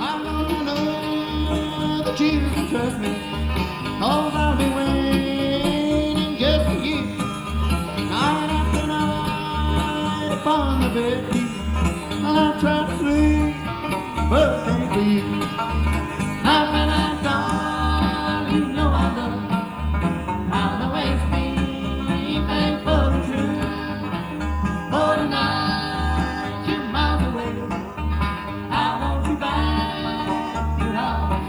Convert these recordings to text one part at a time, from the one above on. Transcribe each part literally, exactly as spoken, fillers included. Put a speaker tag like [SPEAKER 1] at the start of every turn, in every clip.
[SPEAKER 1] I know you know that you can trust me, 'cause I'll be waiting just for you. Night after night upon the bed, I try to sleep, but can't sleep. Night by night, darling, you know I love you. I'll always be thankful and true. For tonight, you're miles away. I want you back, your arms.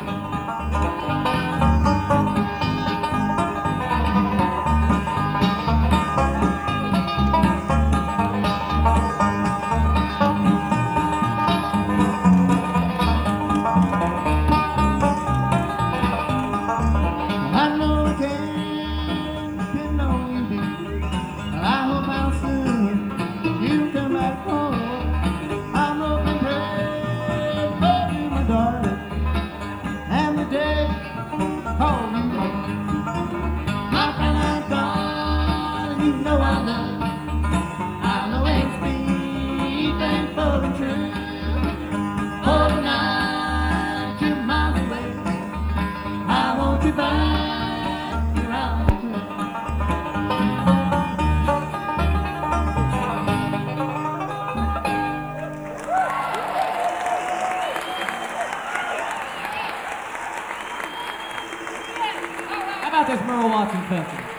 [SPEAKER 1] I know I can't depend on you, baby, but I hope how soon you come back home. I'm hoping, praying for you, my darling, and the day call you home. My friend, I'm gone, you know I love you. I'll always be thankful and true. For tonight, you're miles away. I want you back, your arms.
[SPEAKER 2] How about this Merle Watson country?